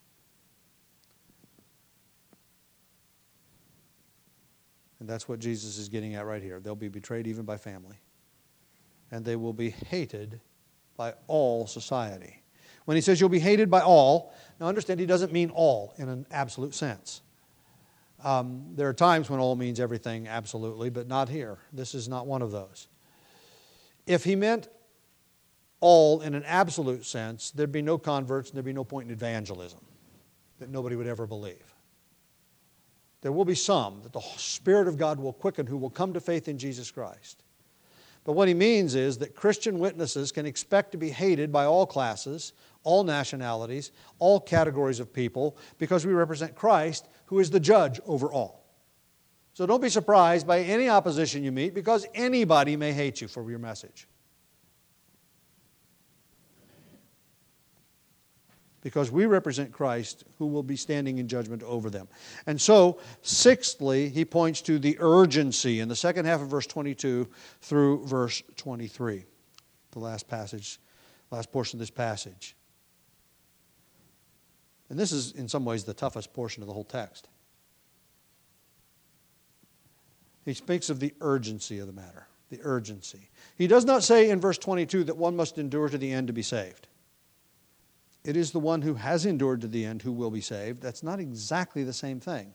And that's what Jesus is getting at right here. They'll be betrayed even by family. And they will be hated by all society. When He says you'll be hated by all, now understand He doesn't mean all in an absolute sense. There are times when all means everything absolutely, but not here. This is not one of those. If He meant all in an absolute sense, there'd be no converts and there'd be no point in evangelism that nobody would ever believe. There will be some that the Spirit of God will quicken who will come to faith in Jesus Christ. But what He means is that Christian witnesses can expect to be hated by all classes, all nationalities, all categories of people, because we represent Christ, who is the judge over all. So don't be surprised by any opposition you meet, because anybody may hate you for your message. Because we represent Christ, who will be standing in judgment over them. And so, sixthly, he points to the urgency in the second half of verse 22 through verse 23. The last portion of this passage. And this is, in some ways, the toughest portion of the whole text. He speaks of the urgency of the matter. The urgency. He does not say in verse 22 that one must endure to the end to be saved. It is the one who has endured to the end who will be saved. That's not exactly the same thing.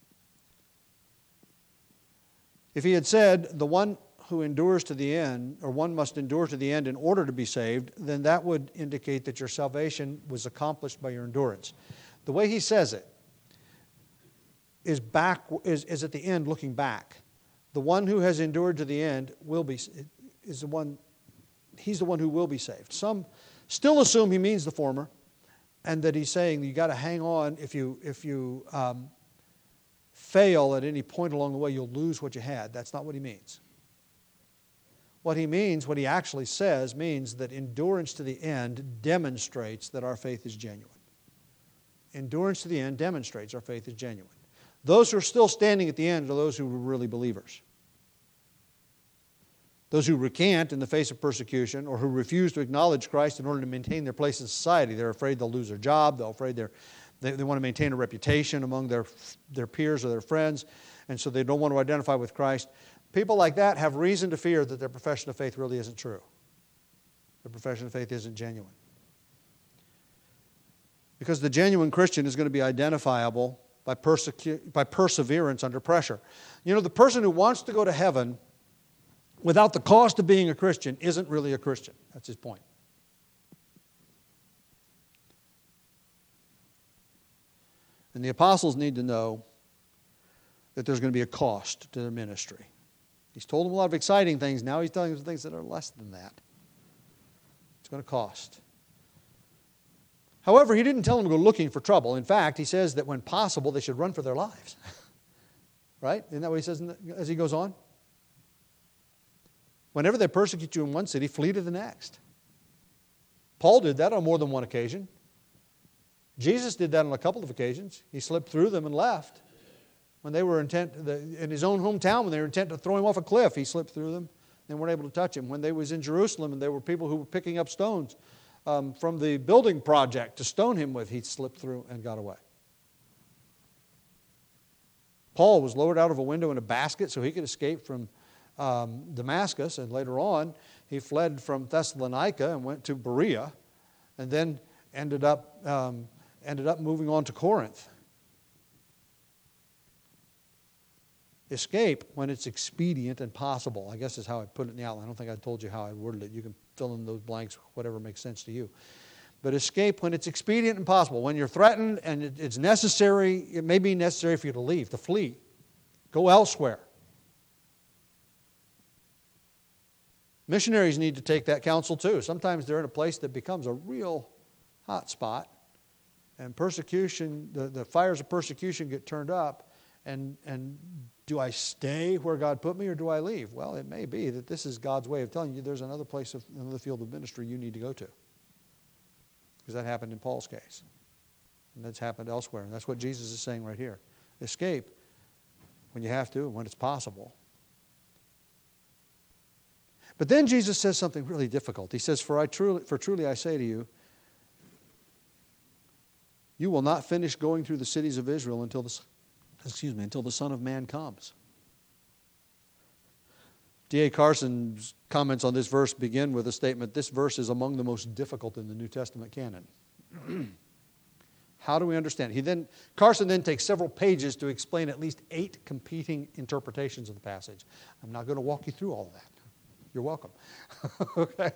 If he had said the one who endures to the end, or one must endure to the end in order to be saved, then that would indicate that your salvation was accomplished by your endurance. The way he says it is at the end looking back. The one who has endured to the end he's the one who will be saved. Some still assume he means the former, and that he's saying you got to hang on. If you fail at any point along the way, you'll lose what you had. That's not what he means. What he means, what he actually says, means that endurance to the end demonstrates that our faith is genuine. Endurance to the end demonstrates our faith is genuine. Those who are still standing at the end are those who are really believers. Those who recant in the face of persecution or who refuse to acknowledge Christ in order to maintain their place in society. They're afraid they'll lose their job. They're afraid they want to maintain a reputation among their peers or their friends, and so they don't want to identify with Christ. People like that have reason to fear that their profession of faith really isn't true. Their profession of faith isn't genuine. Because the genuine Christian is going to be identifiable by perseverance under pressure. You know, the person who wants to go to heaven without the cost of being a Christian isn't really a Christian. That's his point. And the apostles need to know that there's going to be a cost to their ministry. He's told them a lot of exciting things. Now he's telling them things that are less than that. It's going to cost. However, he didn't tell them to go looking for trouble. In fact, he says that when possible, they should run for their lives. Right? Isn't that what he says as he goes on? Whenever they persecute you in one city, flee to the next. Paul did that on more than one occasion. Jesus did that on a couple of occasions. He slipped through them and left. When they were intent, in his own hometown, when they were intent to throw him off a cliff, he slipped through them. They weren't able to touch him. When they was in Jerusalem and there were people who were picking up stones from the building project to stone him with, he slipped through and got away. Paul was lowered out of a window in a basket so he could escape from Damascus, and later on he fled from Thessalonica and went to Berea, and then ended up moving on to Corinth. Escape when it's expedient and possible, I guess is how I put it in the outline. I don't think I told you how I worded it. You can fill in those blanks, whatever makes sense to you. But escape when it's expedient and possible. When you're threatened and it's necessary, it may be necessary for you to leave, to flee. Go elsewhere. Missionaries need to take that counsel too. Sometimes they're in a place that becomes a real hot spot, and persecution, the fires of persecution get turned up, and do I stay where God put me or do I leave? Well, it may be that this is God's way of telling you there's another place, another field of ministry you need to go to. Because that happened in Paul's case. And that's happened elsewhere. And that's what Jesus is saying right here. Escape when you have to and when it's possible. But then Jesus says something really difficult. He says, For truly I say to you, you will not finish going through the cities of Israel until the Son of Man comes. D.A. Carson's comments on this verse begin with a statement, this verse is among the most difficult in the New Testament canon. How do we understand it? Carson then takes several pages to explain at least 8 competing interpretations of the passage. I'm not going to walk you through all of that. You're welcome. Okay.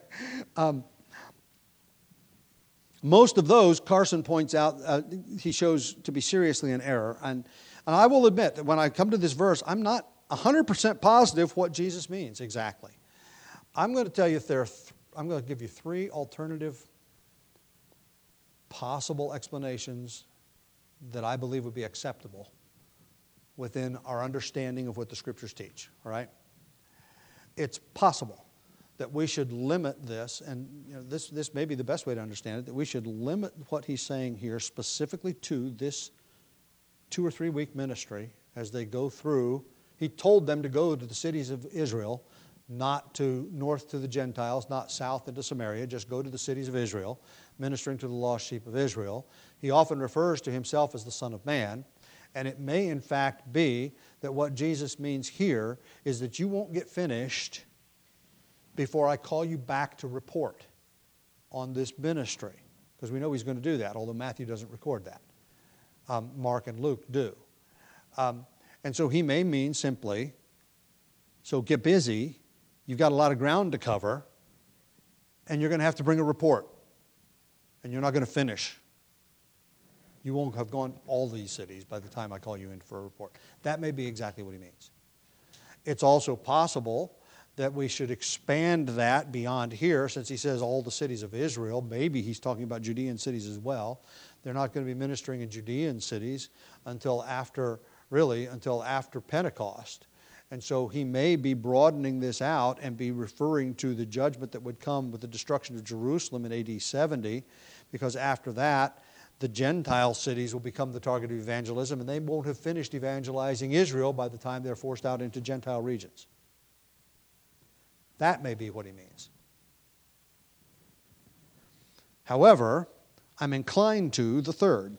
Most of those, Carson points out, he shows to be seriously in error. And I will admit that when I come to this verse, I'm not 100% positive what Jesus means exactly. I'm going to tell you I'm going to give you 3 alternative possible explanations that I believe would be acceptable within our understanding of what the Scriptures teach. All right? It's possible that we should limit this, and this may be the best way to understand it, that we should limit what he's saying here specifically to this 2 or 3 week ministry as they go through. He told them to go to the cities of Israel, not to north to the Gentiles, not south into Samaria, just go to the cities of Israel, ministering to the lost sheep of Israel. He often refers to himself as the Son of Man, and it may in fact be that what Jesus means here is that you won't get finished before I call you back to report on this ministry, because we know he's going to do that, although Matthew doesn't record that. Mark and Luke do. And so he may mean simply, so get busy, you've got a lot of ground to cover, and you're going to have to bring a report, and you're not going to finish. You won't have gone all these cities by the time I call you in for a report. That may be exactly what he means. It's also possible that we should expand that beyond here, since he says all the cities of Israel. Maybe he's talking about Judean cities as well. They're not going to be ministering in Judean cities until after Pentecost. And so he may be broadening this out and be referring to the judgment that would come with the destruction of Jerusalem in AD 70, because after that, the Gentile cities will become the target of evangelism, and they won't have finished evangelizing Israel by the time they're forced out into Gentile regions. That may be what he means. However, I'm inclined to the third.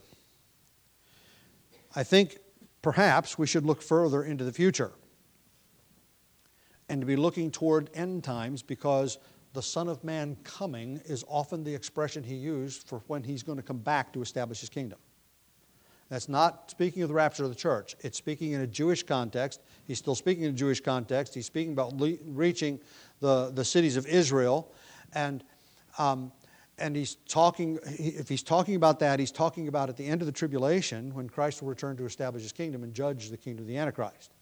I think perhaps we should look further into the future and to be looking toward end times, because the Son of Man coming is often the expression he used for when he's going to come back to establish his kingdom. That's not speaking of the rapture of the church. It's speaking in a Jewish context. He's still speaking in a Jewish context. He's speaking about reaching the cities of Israel. And he's talking, if he's talking about that, he's talking about at the end of the tribulation when Christ will return to establish his kingdom and judge the kingdom of the Antichrist.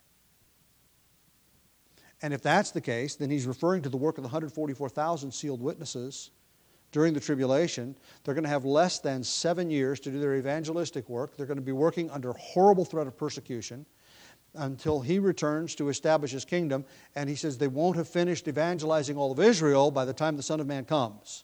And if that's the case, then he's referring to the work of the 144,000 sealed witnesses during the tribulation. They're going to have less than 7 years to do their evangelistic work. They're going to be working under horrible threat of persecution until he returns to establish his kingdom. And he says they won't have finished evangelizing all of Israel by the time the Son of Man comes.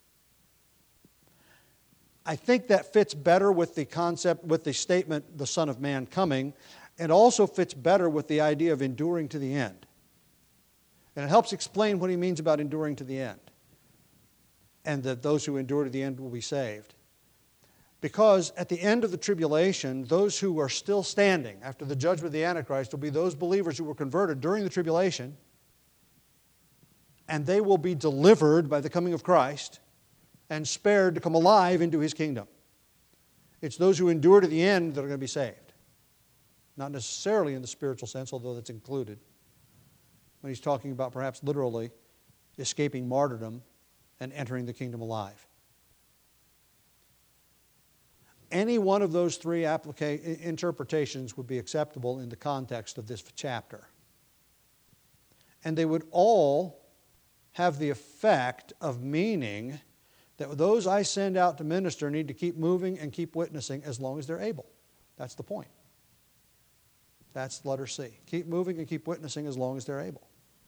I think that fits better with the concept, with the statement, the Son of Man coming, and also fits better with the idea of enduring to the end. And it helps explain what he means about enduring to the end, and that those who endure to the end will be saved. Because at the end of the tribulation, those who are still standing after the judgment of the Antichrist will be those believers who were converted during the tribulation, and they will be delivered by the coming of Christ and spared to come alive into his kingdom. It's those who endure to the end that are going to be saved. Not necessarily in the spiritual sense, although that's included. When he's talking about perhaps literally escaping martyrdom and entering the kingdom alive. Any one of those three interpretations would be acceptable in the context of this chapter. And they would all have the effect of meaning that those I send out to minister need to keep moving and keep witnessing as long as they're able. That's the point. That's letter C. Keep moving and keep witnessing as long as they're able.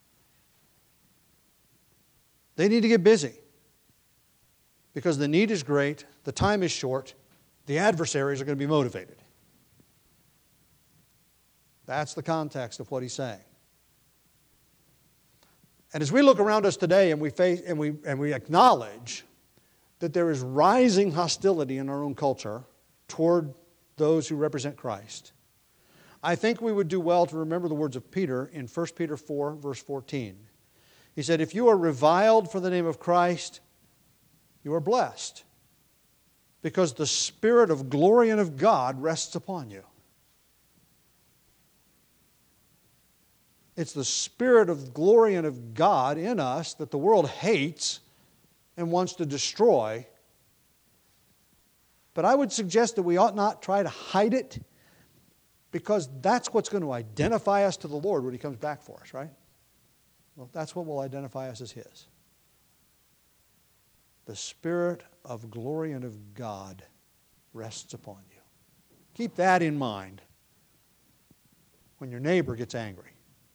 They need to get busy because the need is great, the time is short, the adversaries are going to be motivated. That's the context of what he's saying. And as we look around us today and we acknowledge that there is rising hostility in our own culture toward those who represent Christ, I think we would do well to remember the words of Peter in 1 Peter 4, verse 14. He said, if you are reviled for the name of Christ, you are blessed, because the Spirit of glory and of God rests upon you. It's the Spirit of glory and of God in us that the world hates and wants to destroy. But I would suggest that we ought not try to hide it, because that's what's going to identify us to the Lord when he comes back for us, right? Well, that's what will identify us as his. The Spirit of glory and of God rests upon you. Keep that in mind when your neighbor gets angry,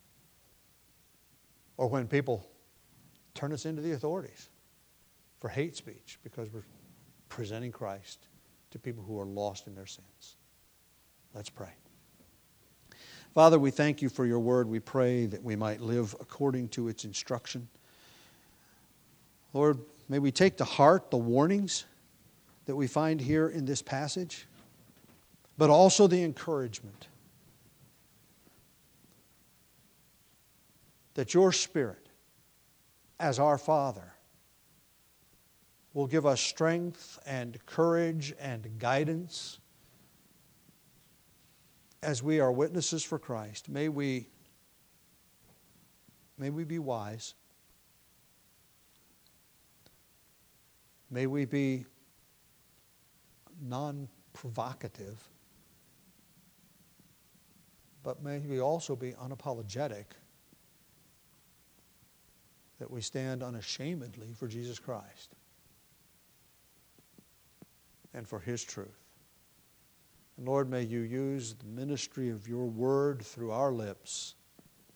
or when people turn us into the authorities for hate speech because we're presenting Christ to people who are lost in their sins. Let's pray. Father, we thank you for your word. We pray that we might live according to its instruction. Lord, may we take to heart the warnings that we find here in this passage, but also the encouragement that your Spirit, as our Father, will give us strength and courage and guidance as we are witnesses for Christ. May we be wise. May we be non-provocative, but may we also be unapologetic that we stand unashamedly for Jesus Christ and for his truth. And Lord, may you use the ministry of your word through our lips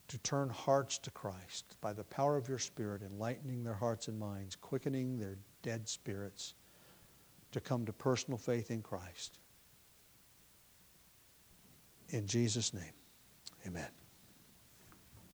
to turn hearts to Christ by the power of your Spirit, enlightening their hearts and minds, quickening their dead spirits to come to personal faith in Christ. In Jesus' name, amen.